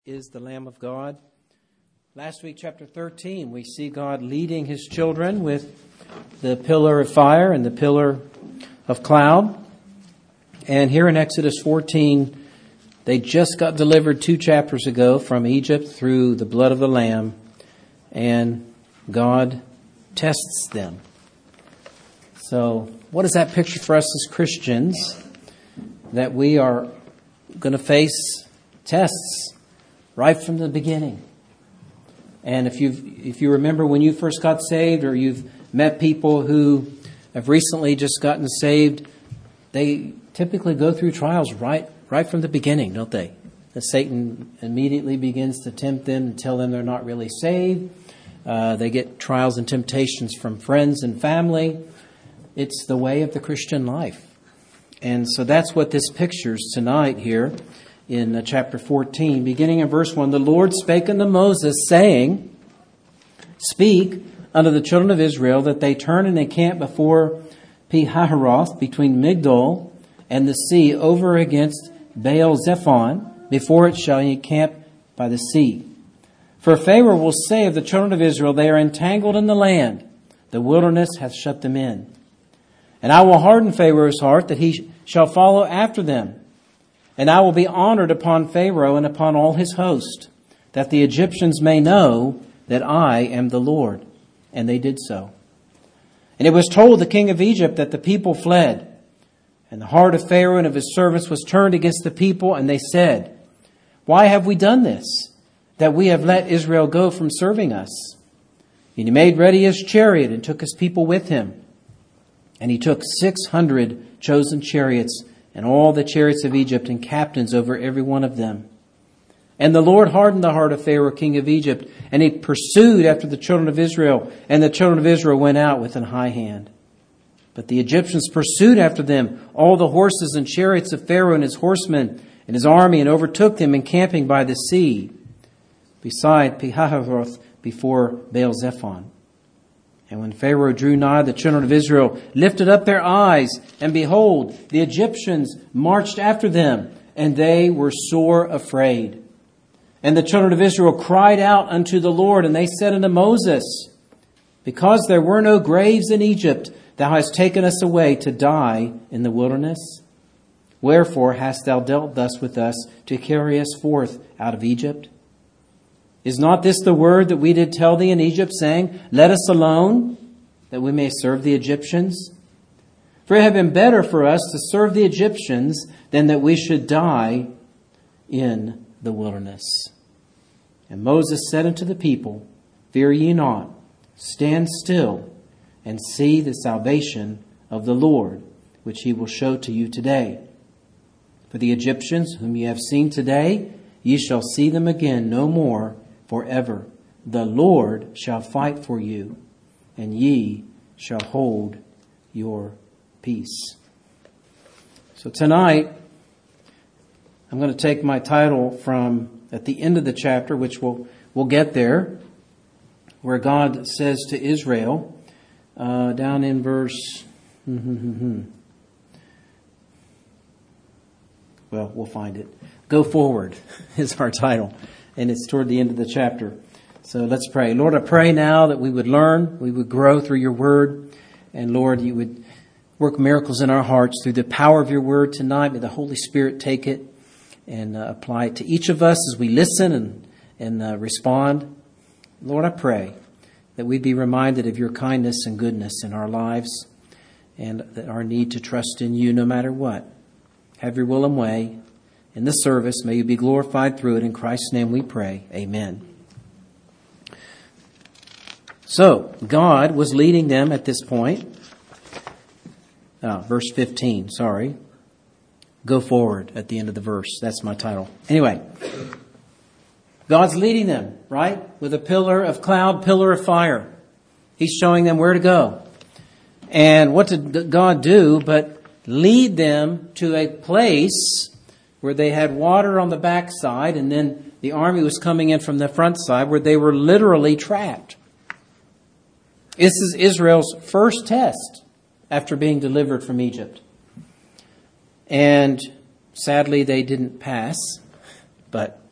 Is the Lamb of God. Last week, chapter 13, we see God leading His children with the pillar of fire and the pillar of cloud. And here in Exodus 14, they just got delivered 2 chapters ago from Egypt through the blood of the Lamb, and God tests them. So, what is that picture for us as Christians? That we are going to face tests right from the beginning. And if you remember when you first got saved, or you've met people who have recently just gotten saved, they typically go through trials right from the beginning, don't they? As Satan immediately begins to tempt them and tell them they're not really saved. They get trials and temptations from friends and family. It's the way of the Christian life. And so that's what this pictures tonight here in chapter 14. Beginning in verse 1, the Lord spake unto Moses, saying, Speak unto the children of Israel that they turn and encamp before Pi-hahiroth, between Migdol and the sea, over against Baal-zephon, before it shall encamp by the sea. For Pharaoh will say of the children of Israel, They are entangled in the land, the wilderness hath shut them in. And I will harden Pharaoh's heart, that he shall follow after them. And I will be honored upon Pharaoh and upon all his host, that the Egyptians may know that I am the Lord. And they did so. And it was told the king of Egypt that the people fled. And the heart of Pharaoh and of his servants was turned against the people, and they said, Why have we done this, that we have let Israel go from serving us? And he made ready his chariot and took his people with him. And he took 600 chosen chariots, and all the chariots of Egypt, and captains over every one of them. And the Lord hardened the heart of Pharaoh, king of Egypt, and he pursued after the children of Israel, and the children of Israel went out with an high hand. But the Egyptians pursued after them all the horses and chariots of Pharaoh and his horsemen and his army, and overtook them encamping by the sea, beside Pi-hahiroth, before Baal-zephon. And when Pharaoh drew nigh, the children of Israel lifted up their eyes, and behold, the Egyptians marched after them, and they were sore afraid. And the children of Israel cried out unto the Lord, and they said unto Moses, Because there were no graves in Egypt, thou hast taken us away to die in the wilderness. Wherefore hast thou dealt thus with us, to carry us forth out of Egypt? Is not this the word that we did tell thee in Egypt, saying, Let us alone, that we may serve the Egyptians? For it had been better for us to serve the Egyptians than that we should die in the wilderness. And Moses said unto the people, Fear ye not, stand still, and see the salvation of the Lord, which he will show to you today. For the Egyptians whom ye have seen today, ye shall see them again no more forever. The Lord shall fight for you, and ye shall hold your peace. So tonight, I'm going to take my title from at the end of the chapter, which we'll get there, where God says to Israel, down in verse... Well, we'll find it. Go forward is our title. And it's toward the end of the chapter. So let's pray. Lord, I pray now that we would learn, we would grow through your word. And Lord, you would work miracles in our hearts through the power of your word tonight. May the Holy Spirit take it and apply it to each of us as we listen and respond. Lord, I pray that we'd be reminded of your kindness and goodness in our lives, and that our need to trust in you no matter what. Have your will and way in the service. May you be glorified through it. In Christ's name we pray. Amen. So, God was leading them at this point. Verse 15, sorry. Go forward at the end of the verse. That's my title. Anyway, God's leading them, right? With a pillar of cloud, pillar of fire. He's showing them where to go. And what did God do but lead them to a place where they had water on the backside, and then the army was coming in from the front side, where they were literally trapped. This is Israel's first test after being delivered from Egypt. And sadly, they didn't pass, but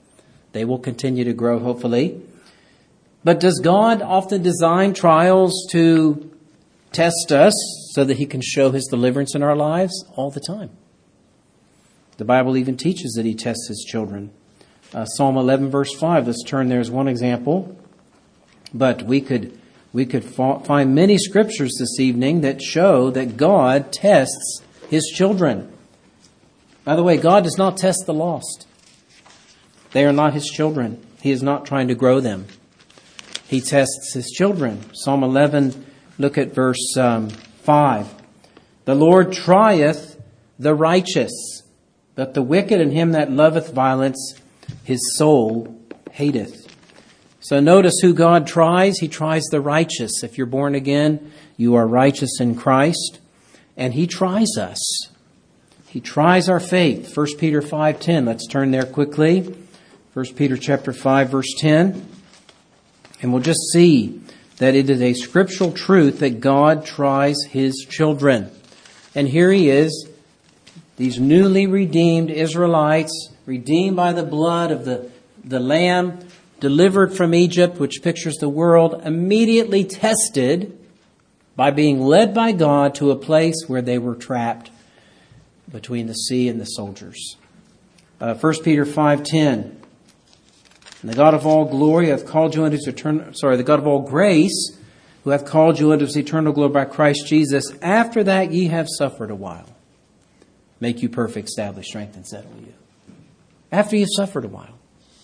They will continue to grow, hopefully. But does God often design trials to test us so that He can show His deliverance in our lives? All the time. The Bible even teaches that He tests His children. Psalm 11, verse 5. Let's turn there as one example. But we could find many scriptures this evening that show that God tests His children. By the way, God does not test the lost. They are not His children. He is not trying to grow them. He tests His children. Psalm 11, look at verse 5. The Lord trieth the righteous, but the wicked and him that loveth violence, His soul hateth. So notice who God tries. He tries the righteous. If you're born again, you are righteous in Christ. And He tries us. He tries our faith. 1 Peter 5:10. Let's turn there quickly. 1 Peter chapter 5, verse 10. And we'll just see that it is a scriptural truth that God tries His children. And here He is, these newly redeemed Israelites, redeemed by the blood of the Lamb, delivered from Egypt, which pictures the world, immediately tested by being led by God to a place where they were trapped between the sea and the soldiers. 1 Peter 5:10. And the God of all glory hath called you unto His the God of all grace, who hath called you unto His eternal glory by Christ Jesus, after that ye have suffered a while, make you perfect, establish, strengthen, settle you. After you've suffered a while.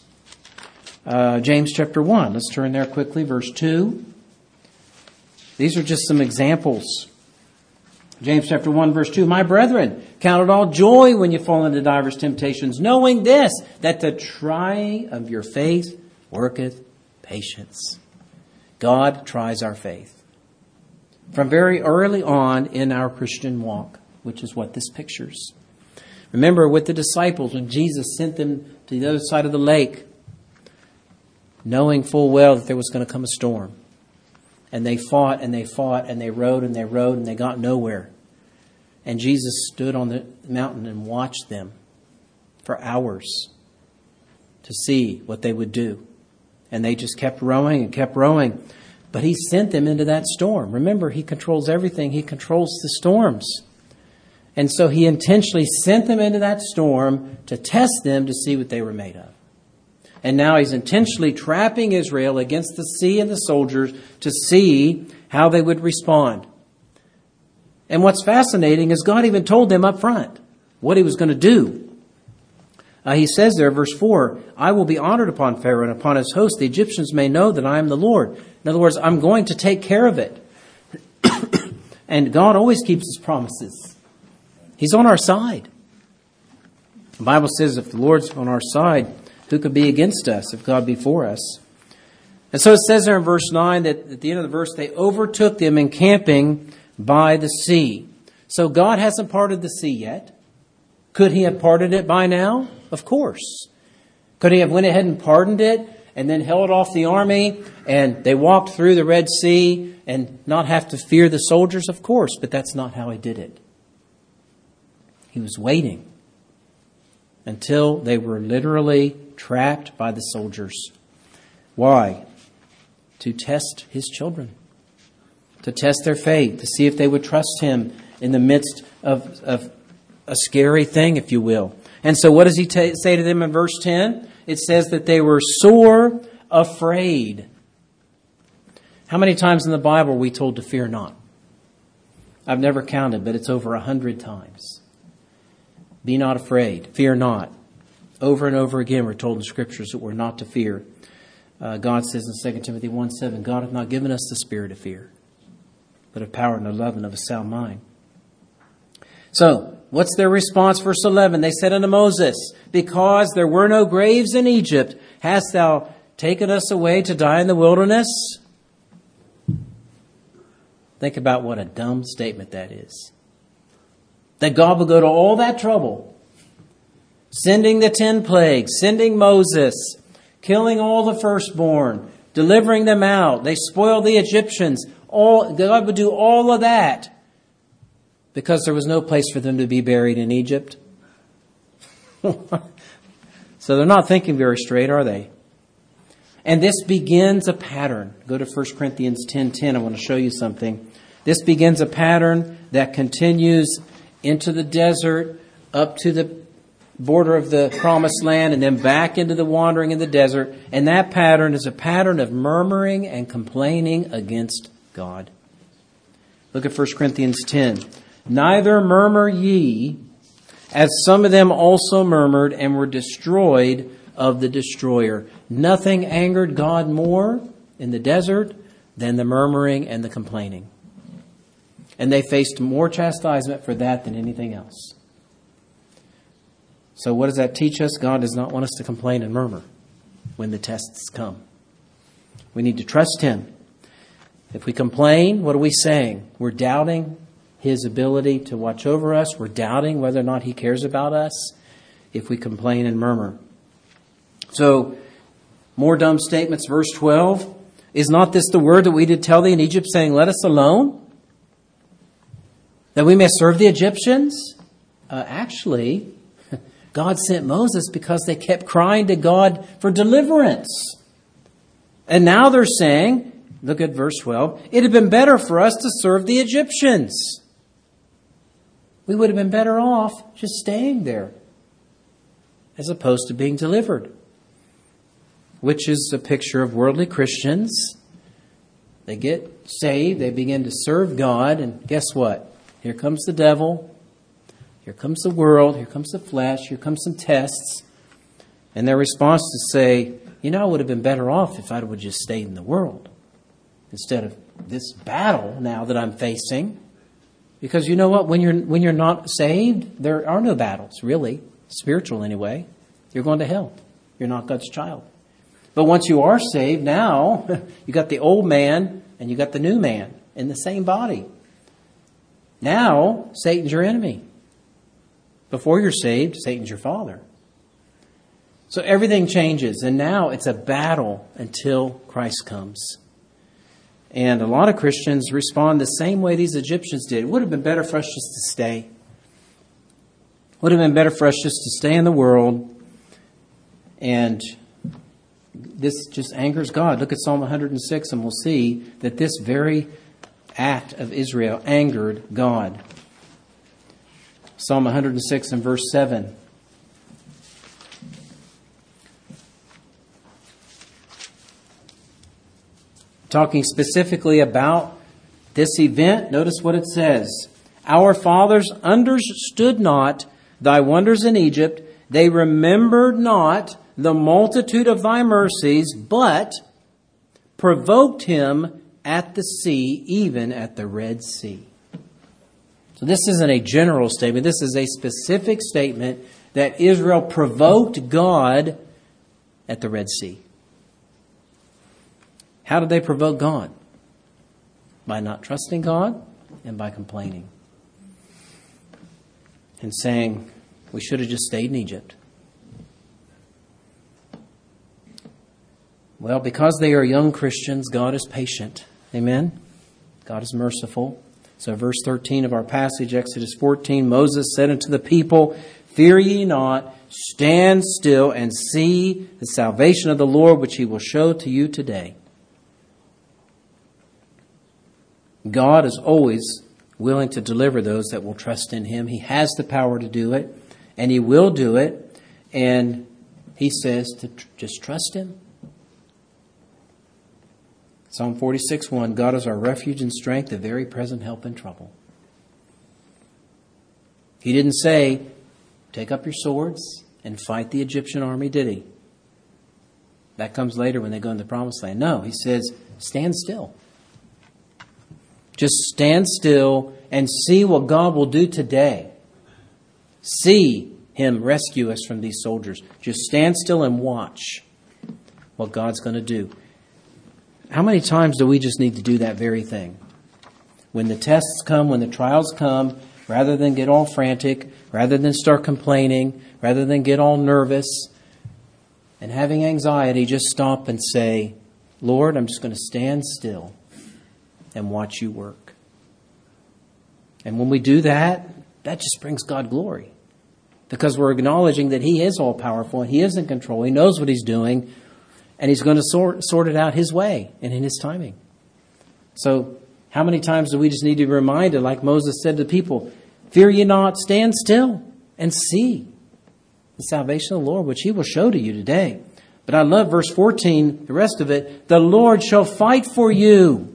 James chapter 1. Let's turn there quickly. Verse 2. These are just some examples. James chapter 1, verse 2. My brethren, count it all joy when you fall into divers temptations, knowing this, that the trying of your faith worketh patience. God tries our faith. From very early on in our Christian walk, which is what this pictures. Remember with the disciples when Jesus sent them to the other side of the lake, knowing full well that there was going to come a storm. And they fought and they fought and they rode and they rode and they got nowhere. And Jesus stood on the mountain and watched them for hours to see what they would do. And they just kept rowing and kept rowing. But He sent them into that storm. Remember, He controls everything. He controls the storms. And so He intentionally sent them into that storm to test them to see what they were made of. And now He's intentionally trapping Israel against the sea and the soldiers to see how they would respond. And what's fascinating is God even told them up front what He was going to do. He says there, verse 4, I will be honored upon Pharaoh and upon his host. The Egyptians may know that I am the Lord. In other words, I'm going to take care of it. And God always keeps His promises. He's on our side. The Bible says if the Lord's on our side, who could be against us if God be for us? And so it says there in verse 9 that at the end of the verse, they overtook them encamping by the sea. So God hasn't parted the sea yet. Could He have parted it by now? Of course. Could He have went ahead and pardoned it and then held off the army and they walked through the Red Sea and not have to fear the soldiers? Of course, but that's not how He did it. He was waiting until they were literally trapped by the soldiers. Why? To test His children. To test their faith. To see if they would trust Him in the midst of a scary thing, if you will. And so what does He say to them in verse 10? It says that they were sore afraid. How many times in the Bible are we told to fear not? I've never counted, but it's over 100 times. Be not afraid. Fear not. Over and over again, we're told in Scriptures that we're not to fear. God says in 2 Timothy 1:7, God hath not given us the spirit of fear, but of power and of love and of a sound mind. So, what's their response? Verse 11, they said unto Moses, because there were no graves in Egypt, hast thou taken us away to die in the wilderness? Think about what a dumb statement that is. That God would go to all that trouble, sending the 10 plagues, sending Moses, killing all the firstborn, delivering them out. They spoiled the Egyptians. God would do all of that because there was no place for them to be buried in Egypt. So they're not thinking very straight, are they? And this begins a pattern. Go to 1 Corinthians 10:10. I want to show you something. This begins a pattern that continues into the desert, up to the border of the promised land, and then back into the wandering in the desert. And that pattern is a pattern of murmuring and complaining against God. Look at 1 Corinthians 10. Neither murmur ye, as some of them also murmured and were destroyed of the destroyer. Nothing angered God more in the desert than the murmuring and the complaining. And they faced more chastisement for that than anything else. So what does that teach us? God does not want us to complain and murmur when the tests come. We need to trust Him. If we complain, what are we saying? We're doubting His ability to watch over us. We're doubting whether or not He cares about us if we complain and murmur. So, more dumb statements. Verse 12. Is not this the word that we did tell thee in Egypt, saying, let us alone, that we may serve the Egyptians? Actually, God sent Moses because they kept crying to God for deliverance. And now they're saying, look at verse 12, it had been better for us to serve the Egyptians. We would have been better off just staying there as opposed to being delivered. Which is a picture of worldly Christians. They get saved, they begin to serve God, and guess what? Here comes the devil, here comes the world, here comes the flesh, here comes some tests. And their response is to say, I would have been better off if I would have just stayed in the world instead of this battle now that I'm facing. Because you know what? When you're not saved, there are no battles, really. Spiritual anyway. You're going to hell. You're not God's child. But once you are saved, now you got the old man and you got the new man in the same body. Now, Satan's your enemy. Before you're saved, Satan's your father. So everything changes, and now it's a battle until Christ comes. And a lot of Christians respond the same way these Egyptians did. It would have been better for us just to stay. Would have been better for us just to stay in the world. And this just angers God. Look at Psalm 106 and we'll see that this very act of Israel angered God. Psalm 106 and verse 7. Talking specifically about this event, notice what it says. Our fathers understood not thy wonders in Egypt. They remembered not the multitude of thy mercies, but provoked him at the sea, even at the Red Sea. So this isn't a general statement. This is a specific statement that Israel provoked God at the Red Sea. How did they provoke God? By not trusting God and by complaining. And saying, we should have just stayed in Egypt. Well, because they are young Christians, God is patient. Amen? God is merciful. So verse 13 of our passage, Exodus 14, Moses said unto the people, fear ye not, stand still and see the salvation of the Lord, which he will show to you today. God is always willing to deliver those that will trust in him. He has the power to do it, and he will do it. And he says to just trust him. Psalm 46:1, God is our refuge and strength, a very present help in trouble. He didn't say, take up your swords and fight the Egyptian army, did he? That comes later when they go into the promised land. No, he says, stand still. Just stand still and see what God will do today. See him rescue us from these soldiers. Just stand still and watch what God's going to do. How many times do we just need to do that very thing? When the tests come, when the trials come, rather than get all frantic, rather than start complaining, rather than get all nervous and having anxiety, just stop and say, Lord, I'm just going to stand still and watch you work. And when we do that, that just brings God glory. because we're acknowledging that He is all-powerful and He is in control. He knows what He's doing, and He's going to sort it out His way and in His timing. So how many times do we just need to be reminded, like Moses said to the people, fear ye not, stand still and see the salvation of the Lord, which He will show to you today. But I love verse 14, the rest of it. The Lord shall fight for you.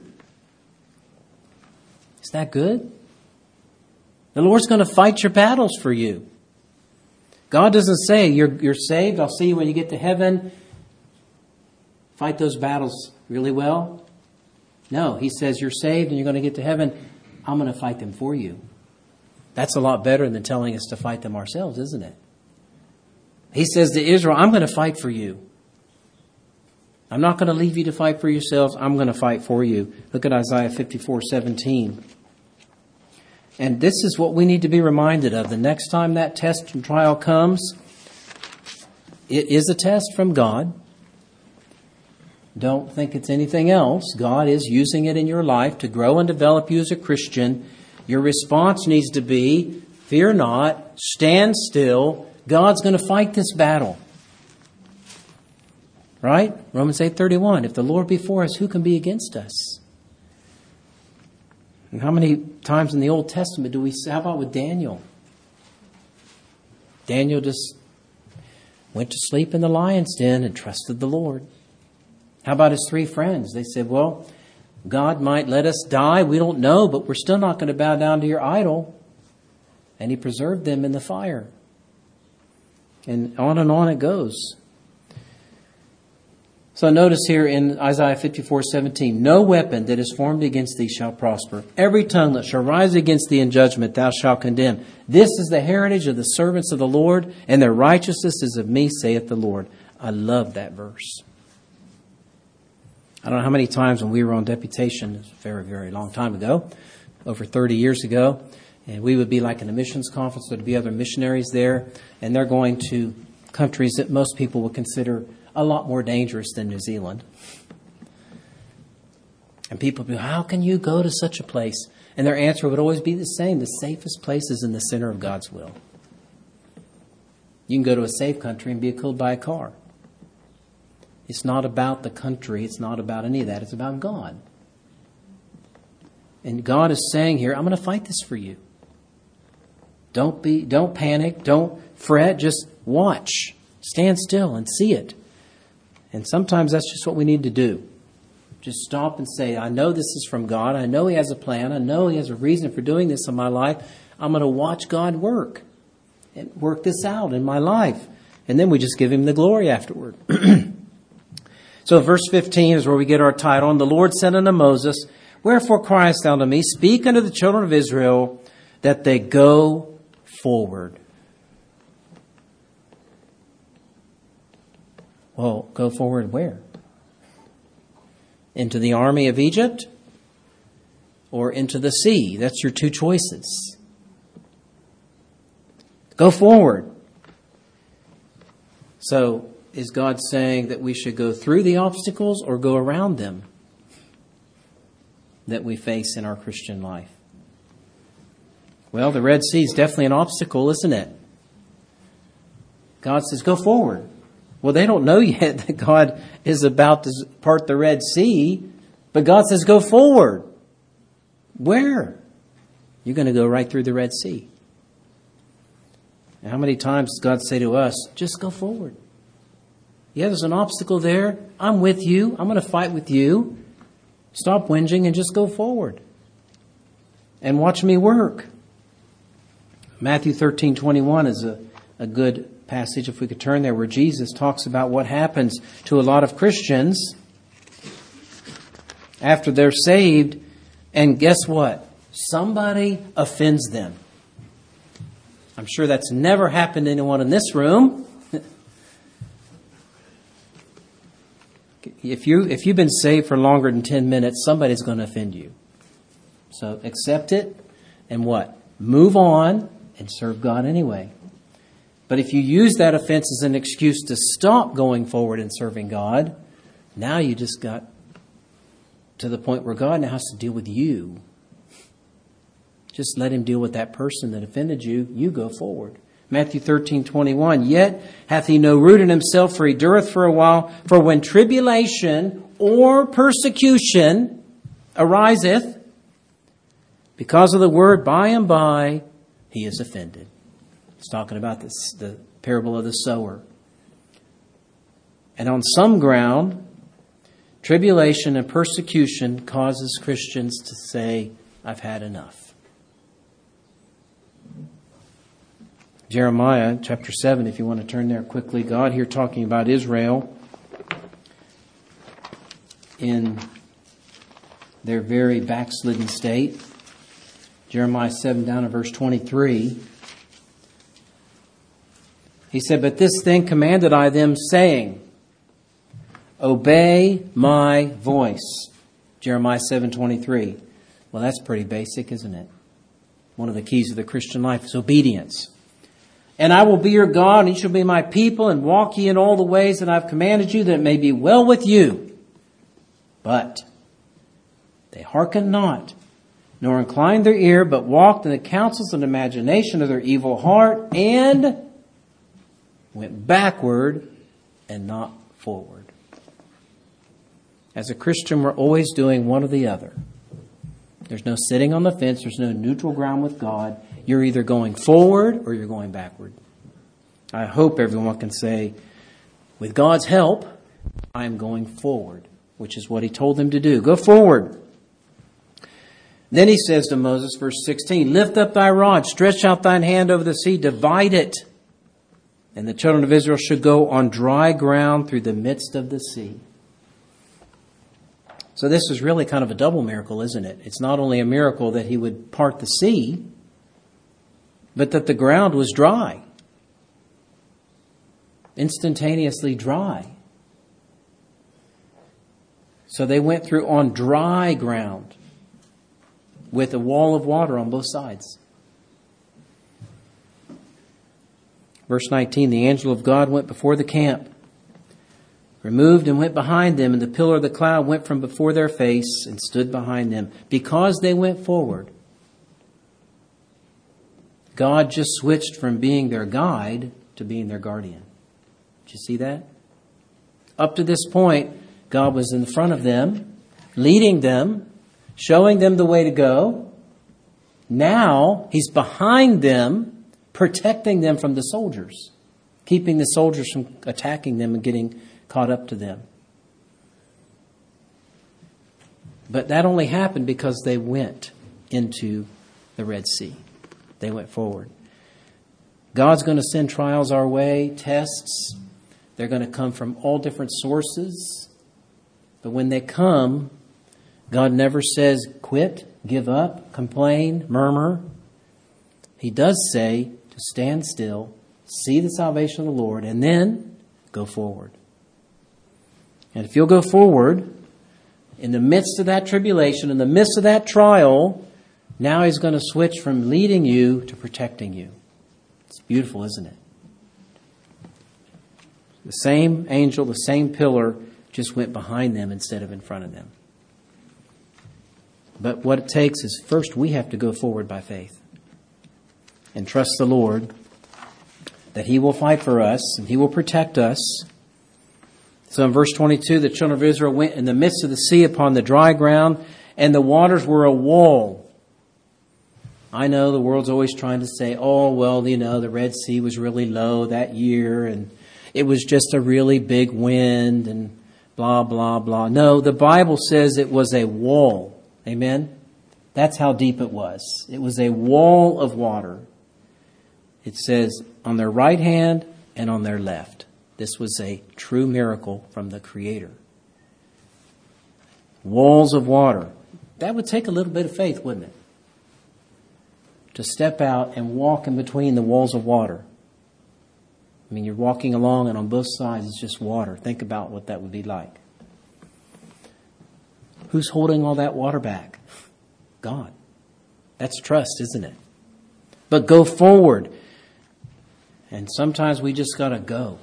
Is that good? The Lord's going to fight your battles for you. God doesn't say, you're saved, I'll see you when you get to heaven. Fight those battles really well. No, He says you're saved and you're going to get to heaven. I'm going to fight them for you. That's a lot better than telling us to fight them ourselves, isn't it? He says to Israel, I'm going to fight for you. I'm not going to leave you to fight for yourselves. I'm going to fight for you. Look at Isaiah 54:17. And this is what we need to be reminded of. The next time that test and trial comes, it is a test from God. Don't think it's anything else. God is using it in your life to grow and develop you as a Christian. Your response needs to be, fear not, stand still. God's going to fight this battle. Right? Romans 8:31. If the Lord be for us, who can be against us? And how many times in the Old Testament do we see? How about with Daniel? Daniel just went to sleep in the lion's den and trusted the Lord. How about his three friends? They said, well, God might let us die. We don't know, but we're still not going to bow down to your idol. And He preserved them in the fire. And on it goes. So notice here in Isaiah 54:17, no weapon that is formed against thee shall prosper. Every tongue that shall rise against thee in judgment thou shalt condemn. This is the heritage of the servants of the Lord, and their righteousness is of me, saith the Lord. I love that verse. I don't know how many times when we were on deputation, it was a very, very long time ago, over 30 years ago, and we would be like in a missions conference, there'd be other missionaries there, and they're going to countries that most people would consider a lot more dangerous than New Zealand. And people would be, how can you go to such a place? And their answer would always be the same. The safest place is in the center of God's will. You can go to a safe country and be killed by a car. It's not about the country. It's not about any of that. It's about God. And God is saying here, I'm going to fight this for you. Don't panic. Don't fret. Just watch. Stand still and see it. And sometimes that's just what we need to do. Just stop and say, I know this is from God. I know He has a plan. I know He has a reason for doing this in my life. I'm going to watch God work and work this out in my life. And then we just give Him the glory afterward. So verse 15 is where we get our title. And the Lord said unto Moses, wherefore criest thou unto me? Speak unto the children of Israel that they go forward. Well, go forward where? Into the army of Egypt or into the sea? That's your two choices. Go forward. So, is God saying that we should go through the obstacles or go around them that we face in our Christian life? Well, the Red Sea is definitely an obstacle, isn't it? God says, go forward. Well, they don't know yet that God is about to part the Red Sea, but God says, go forward. Where? You're going to go right through the Red Sea. And how many times does God say to us, just go forward? Yeah, there's an obstacle there. I'm with you. I'm going to fight with you. Stop whinging and just go forward. And watch me work. Matthew 13:21 is a good passage, if we could turn there, where Jesus talks about what happens to a lot of Christians after they're saved. And guess what? Somebody offends them. I'm sure that's never happened to anyone in this room. If you've been saved for longer than 10 minutes, somebody's going to offend you. So accept it and what? Move on and serve God anyway. But if you use that offense as an excuse to stop going forward and serving God, now you just got to the point where God now has to deal with you. Just let Him deal with that person that offended you. You go forward. Matthew 13:21. Yet hath he no root in himself, for he dureth for a while. For when tribulation or persecution ariseth, because of the word, by and by he is offended. It's talking about this, the parable of the sower. And on some ground, tribulation and persecution causes Christians to say, I've had enough. Jeremiah chapter 7, if you want to turn there quickly. God here talking about Israel in their very backslidden state. Jeremiah 7 down to verse 23. He said, But this thing commanded I them, saying, Obey my voice. Jeremiah 7:23. Well, that's pretty basic, isn't it? One of the keys of the Christian life is obedience. And I will be your God, and ye shall be my people, and walk ye in all the ways that I have commanded you, that it may be well with you. But they hearkened not, nor inclined their ear, but walked in the counsels and imagination of their evil heart, and went backward and not forward. As a Christian, we're always doing one or the other. There's no sitting on the fence. There's no neutral ground with God. You're either going forward or you're going backward. I hope everyone can say, with God's help, I'm going forward, which is what he told them to do. Go forward. Then he says to Moses, verse 16, Lift up thy rod, stretch out thine hand over the sea, divide it. And the children of Israel should go on dry ground through the midst of the sea. So this is really kind of a double miracle, isn't it? It's not only a miracle that he would part the sea, but that the ground was dry. Instantaneously dry. So they went through on dry ground with a wall of water on both sides. Verse 19, the angel of God went before the camp, removed and went behind them, and the pillar of the cloud went from before their face and stood behind them. Because they went forward, God just switched from being their guide to being their guardian. Did you see that? Up to this point, God was in front of them, leading them, showing them the way to go. Now, he's behind them, protecting them from the soldiers, keeping the soldiers from attacking them and getting caught up to them. But that only happened because they went into the Red Sea. They went forward. God's going to send trials our way, tests. They're going to come from all different sources. But when they come, God never says quit, give up, complain, murmur. He does say to stand still, see the salvation of the Lord, and then go forward. And if you'll go forward, in the midst of that tribulation, in the midst of that trial, now he's going to switch from leading you to protecting you. It's beautiful, isn't it? The same angel, the same pillar, just went behind them instead of in front of them. But what it takes is first we have to go forward by faith and trust the Lord that he will fight for us and he will protect us. So in verse 22, the children of Israel went in the midst of the sea upon the dry ground, and the waters were a wall. I know the world's always trying to say, oh, well, the Red Sea was really low that year, and it was just a really big wind, and blah, blah, blah. No, the Bible says it was a wall. Amen? That's how deep it was. It was a wall of water. It says on their right hand and on their left. This was a true miracle from the Creator. Walls of water. That would take a little bit of faith, wouldn't it? To step out and walk in between the walls of water. I mean, you're walking along and on both sides it's just water. Think about what that would be like. Who's holding all that water back? God. That's trust, isn't it? But go forward. And sometimes we just got to go.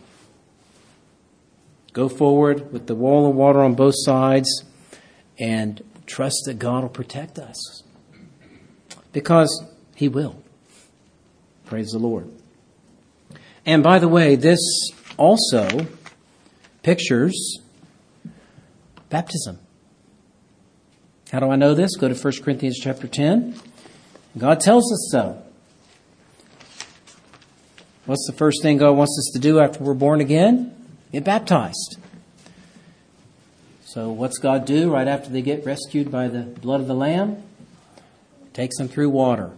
Go forward with the wall of water on both sides and trust that God will protect us. Because he will. Praise the Lord. And by the way, this also pictures baptism. How do I know this? Go to 1 Corinthians chapter 10. God tells us so. What's the first thing God wants us to do after we're born again? Get baptized. So what's God do right after they get rescued by the blood of the Lamb? Takes them through water.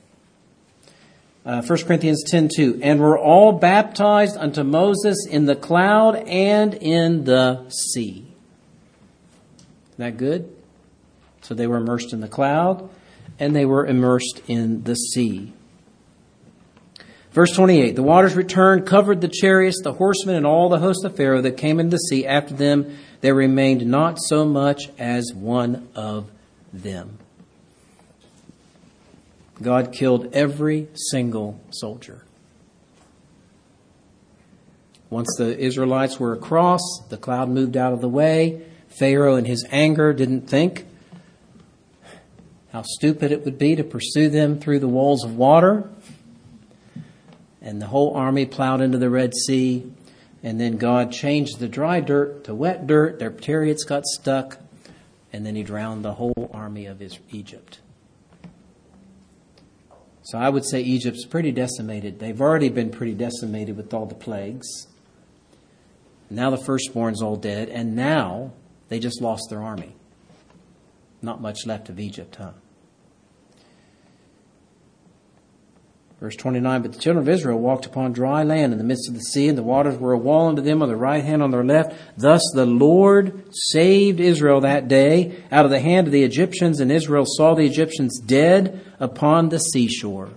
1 Corinthians 10:2. And we're all baptized unto Moses in the cloud and in the sea. Isn't that good? So they were immersed in the cloud and they were immersed in the sea. Verse 28, the waters returned, covered the chariots, the horsemen, and all the host of Pharaoh that came into the sea. After them, there remained not so much as one of them. God killed every single soldier. Once the Israelites were across, the cloud moved out of the way. Pharaoh, in his anger, didn't think how stupid it would be to pursue them through the walls of water. And the whole army plowed into the Red Sea. And then God changed the dry dirt to wet dirt. Their chariots got stuck. And then he drowned the whole army of Egypt. So I would say Egypt's pretty decimated. They've already been pretty decimated with all the plagues. Now the firstborn's all dead. And now they just lost their army. Not much left of Egypt, huh? Verse 29, but the children of Israel walked upon dry land in the midst of the sea, and the waters were a wall unto them on their right hand, on their left. Thus the Lord saved Israel that day out of the hand of the Egyptians, and Israel saw the Egyptians dead upon the seashore.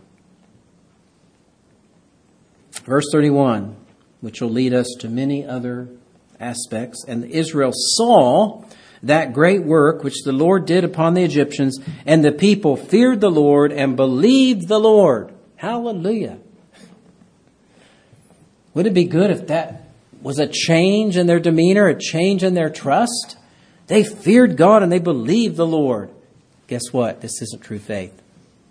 Verse 31, which will lead us to many other aspects. And Israel saw that great work which the Lord did upon the Egyptians, and the people feared the Lord and believed the Lord. Hallelujah. Would it be good if that was a change in their demeanor, a change in their trust? They feared God and they believed the Lord. Guess what? This isn't true faith.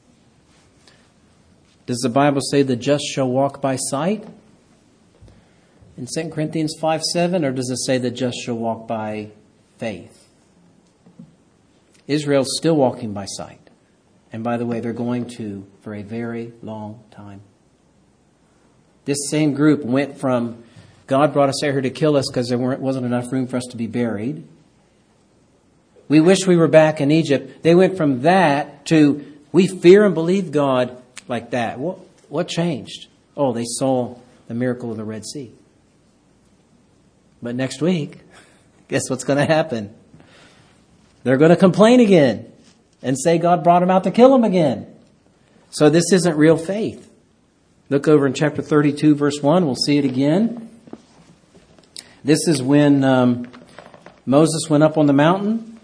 Does the Bible say the just shall walk by sight? In 2 Corinthians 5:7, or does it say the just shall walk by faith? Israel's still walking by sight. And by the way, they're going to for a very long time. This same group went from, God brought us here to kill us because there wasn't enough room for us to be buried. We wish we were back in Egypt. They went from that to, we fear and believe God like that. What changed? Oh, they saw the miracle of the Red Sea. But next week, guess what's going to happen? They're going to complain again and say God brought them out to kill them again. So this isn't real faith. Look over in chapter 32, verse 1. We'll see it again. This is when Moses went up on the mountain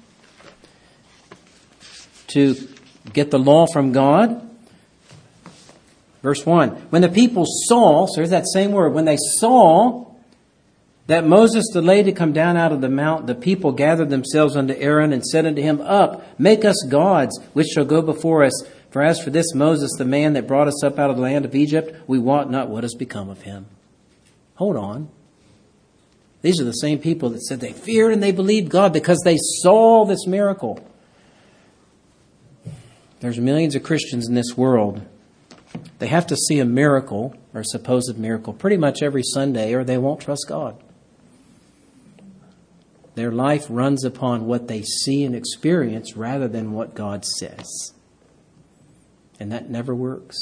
to get the law from God. Verse 1. When the people saw, so there's that same word, when they saw that Moses delayed to come down out of the mount, the people gathered themselves unto Aaron and said unto him, Up, make us gods, which shall go before us. For as for this Moses, the man that brought us up out of the land of Egypt, we wot not what has become of him. Hold on. These are the same people that said they feared and they believed God because they saw this miracle. There's millions of Christians in this world. They have to see a miracle or a supposed miracle pretty much every Sunday or they won't trust God. Their life runs upon what they see and experience rather than what God says. And that never works.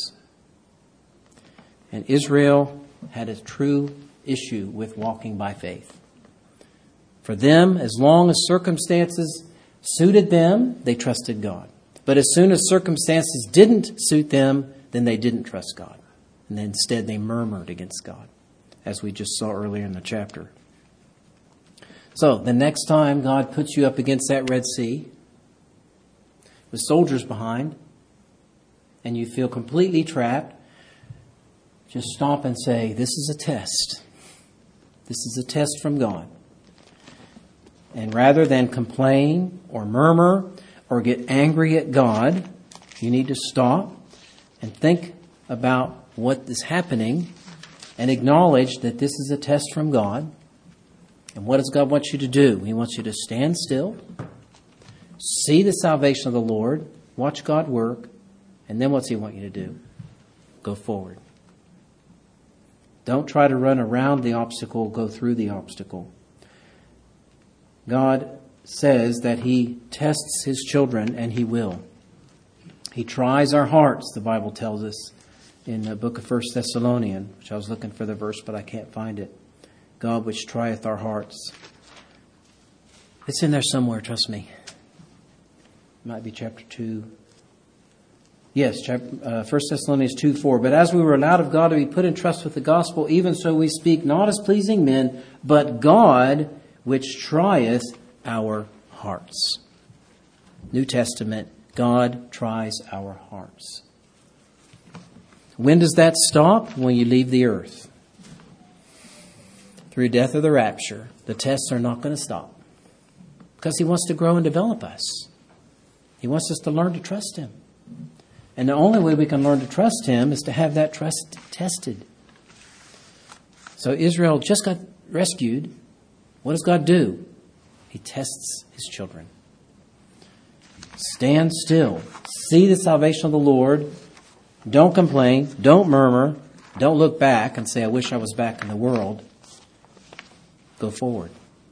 And Israel had a true issue with walking by faith. For them, as long as circumstances suited them, they trusted God. But as soon as circumstances didn't suit them, then they didn't trust God. And then instead they murmured against God, as we just saw earlier in the chapter. So the next time God puts you up against that Red Sea with soldiers behind and you feel completely trapped, just stop and say, this is a test. This is a test from God. And rather than complain or murmur or get angry at God, you need to stop and think about what is happening and acknowledge that this is a test from God. And what does God want you to do? He wants you to stand still, see the salvation of the Lord, watch God work, and then what's He want you to do? Go forward. Don't try to run around the obstacle, go through the obstacle. God says that He tests His children, and He will. He tries our hearts, the Bible tells us in the book of 1 Thessalonians, which I was looking for the verse, but I can't find it. God which trieth our hearts. It's in there somewhere, trust me. It might be chapter 2. Yes, 1 Thessalonians 2:4. But as we were allowed of God to be put in trust with the gospel, even so we speak not as pleasing men, but God which trieth our hearts. New Testament, God tries our hearts. When does that stop? When you leave the earth. Through death or the rapture, the tests are not going to stop. Because He wants to grow and develop us. He wants us to learn to trust Him. And the only way we can learn to trust Him is to have that trust tested. So Israel just got rescued. What does God do? He tests His children. Stand still. See the salvation of the Lord. Don't complain. Don't murmur. Don't look back and say, I wish I was back in the world. Go forward.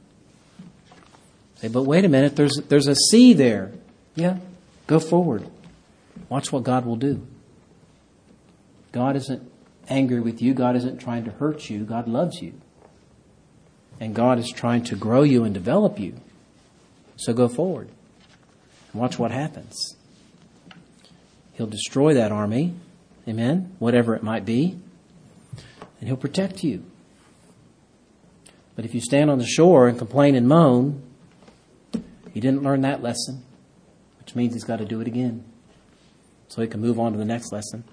Say, but wait a minute, there's a sea there. Yeah, go forward. Watch what God will do. God isn't angry with you. God isn't trying to hurt you. God loves you. And God is trying to grow you and develop you. So go forward. And watch what happens. He'll destroy that army. Amen. Whatever it might be. And He'll protect you. But if you stand on the shore and complain and moan, you didn't learn that lesson, which means He's got to do it again so He can move on to the next lesson.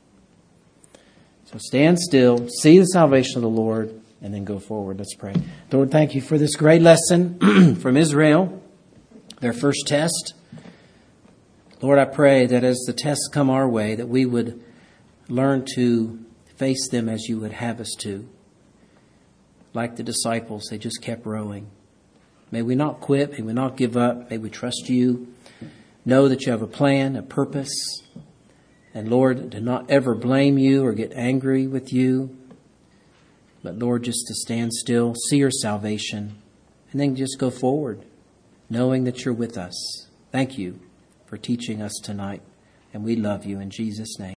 So stand still, see the salvation of the Lord, and then go forward. Let's pray. Lord, thank You for this great lesson from Israel, their first test. Lord, I pray that as the tests come our way, that we would learn to face them as You would have us to. Like the disciples, they just kept rowing. May we not quit. May we not give up. May we trust You. Know that You have a plan, a purpose. And Lord, do not ever blame You or get angry with You. But Lord, just to stand still, see Your salvation, and then just go forward, knowing that You're with us. Thank You for teaching us tonight. And we love You in Jesus' name.